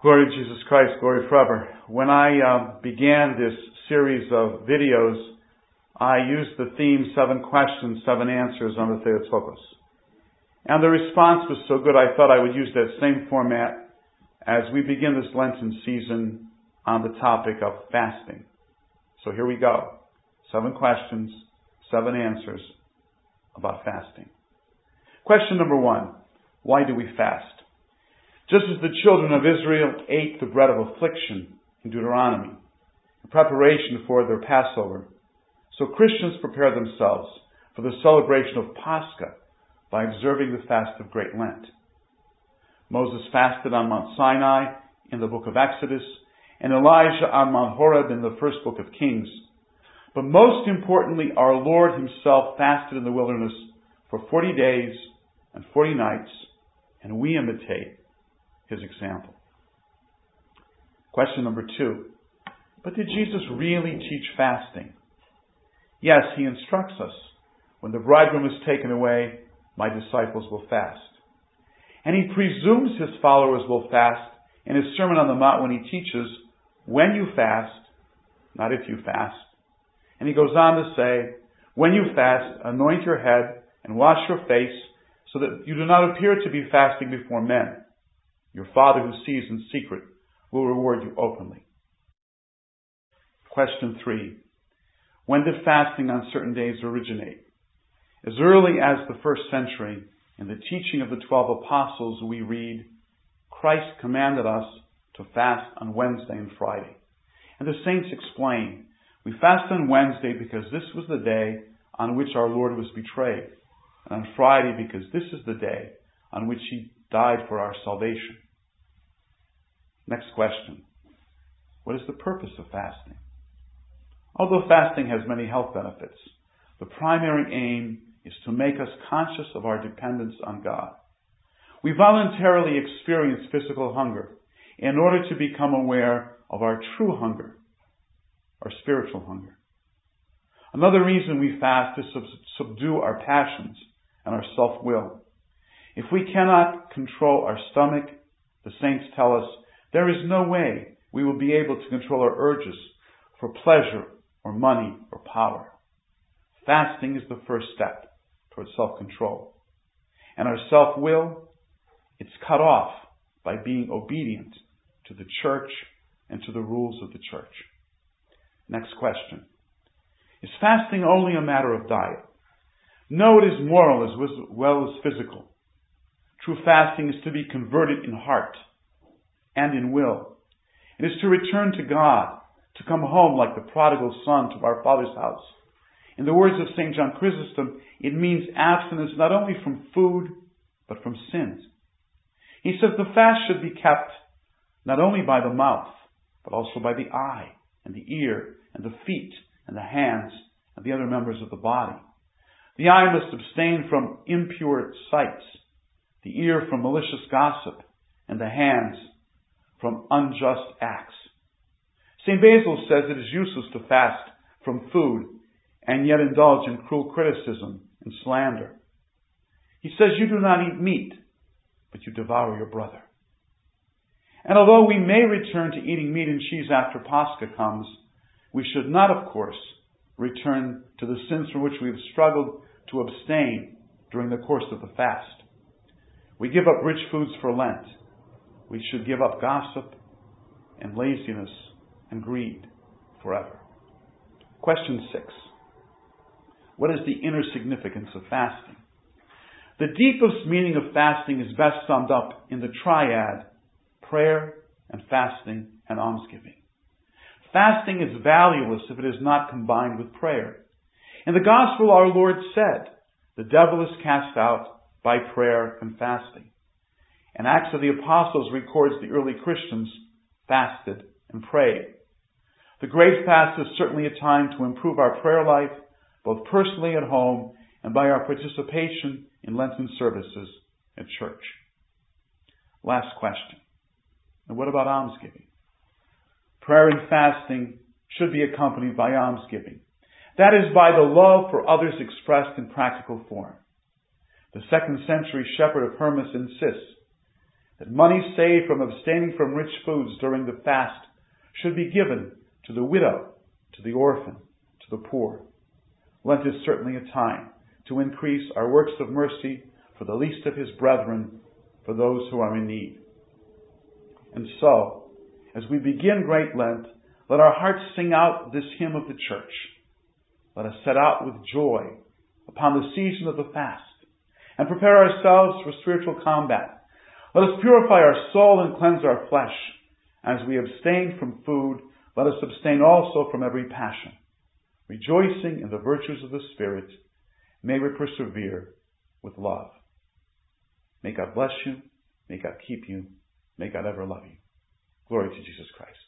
Glory to Jesus Christ, glory forever. When I began this series of videos, I used the theme 7 questions, 7 answers on the Theotokos. And the response was so good I thought I would use that same format as we begin this Lenten season on the topic of fasting. So here we go. 7 questions, 7 answers about fasting. Question number 1. Why do we fast? Just as the children of Israel ate the bread of affliction in Deuteronomy, in preparation for their Passover, so Christians prepare themselves for the celebration of Pascha by observing the fast of Great Lent. Moses fasted on Mount Sinai in the book of Exodus, and Elijah on Mount Horeb in the first book of Kings. But most importantly, our Lord himself fasted in the wilderness for 40 days and 40 nights, and we imitate his example. Question number 2. But did Jesus really teach fasting? Yes, he instructs us. When the bridegroom is taken away, my disciples will fast. And he presumes his followers will fast in his Sermon on the Mount when he teaches, when you fast, not if you fast. And he goes on to say, when you fast, anoint your head and wash your face so that you do not appear to be fasting before men. Your Father who sees in secret will reward you openly. Question 3. When did fasting on certain days originate? As early as the 1st century, in the teaching of the 12 apostles, we read, Christ commanded us to fast on Wednesday and Friday. And the saints explain, we fast on Wednesday because this was the day on which our Lord was betrayed, and on Friday because this is the day on which he died for our salvation. Next question. What is the purpose of fasting? Although fasting has many health benefits, the primary aim is to make us conscious of our dependence on God. We voluntarily experience physical hunger in order to become aware of our true hunger, our spiritual hunger. Another reason we fast is to subdue our passions and our self-will. If we cannot control our stomach, the saints tell us, there is no way we will be able to control our urges for pleasure or money or power. Fasting is the first step towards self-control. And our self-will, it's cut off by being obedient to the church and to the rules of the church. Next question. Is fasting only a matter of diet? No, it is moral as well as physical. True fasting is to be converted in heart and in will. It is to return to God, to come home like the prodigal son to our Father's house. In the words of St. John Chrysostom, it means abstinence not only from food, but from sins. He says the fast should be kept not only by the mouth, but also by the eye, and the ear, and the feet, and the hands, and the other members of the body. The eye must abstain from impure sights, the ear from malicious gossip, and the hands from unjust acts. St. Basil says it is useless to fast from food and yet indulge in cruel criticism and slander. He says you do not eat meat, but you devour your brother. And although we may return to eating meat and cheese after Pascha comes, we should not, of course, return to the sins from which we have struggled to abstain during the course of the fast. We give up rich foods for Lent. We should give up gossip and laziness and greed forever. Question 6. What is the inner significance of fasting? The deepest meaning of fasting is best summed up in the triad, prayer and fasting and almsgiving. Fasting is valueless if it is not combined with prayer. In the Gospel, our Lord said, the devil is cast out by prayer and fasting. And Acts of the Apostles records the early Christians fasted and prayed. The Great Fast is certainly a time to improve our prayer life, both personally at home and by our participation in Lenten services at church. Last question. And what about almsgiving? Prayer and fasting should be accompanied by almsgiving. That is by the love for others expressed in practical form. The 2nd century shepherd of Hermas insists that money saved from abstaining from rich foods during the fast should be given to the widow, to the orphan, to the poor. Lent is certainly a time to increase our works of mercy for the least of his brethren, for those who are in need. And so, as we begin Great Lent, let our hearts sing out this hymn of the Church. Let us set out with joy upon the season of the fast and prepare ourselves for spiritual combat. Let us purify our soul and cleanse our flesh. As we abstain from food, let us abstain also from every passion. Rejoicing in the virtues of the Spirit, may we persevere with love. May God bless you. May God keep you. May God ever love you. Glory to Jesus Christ.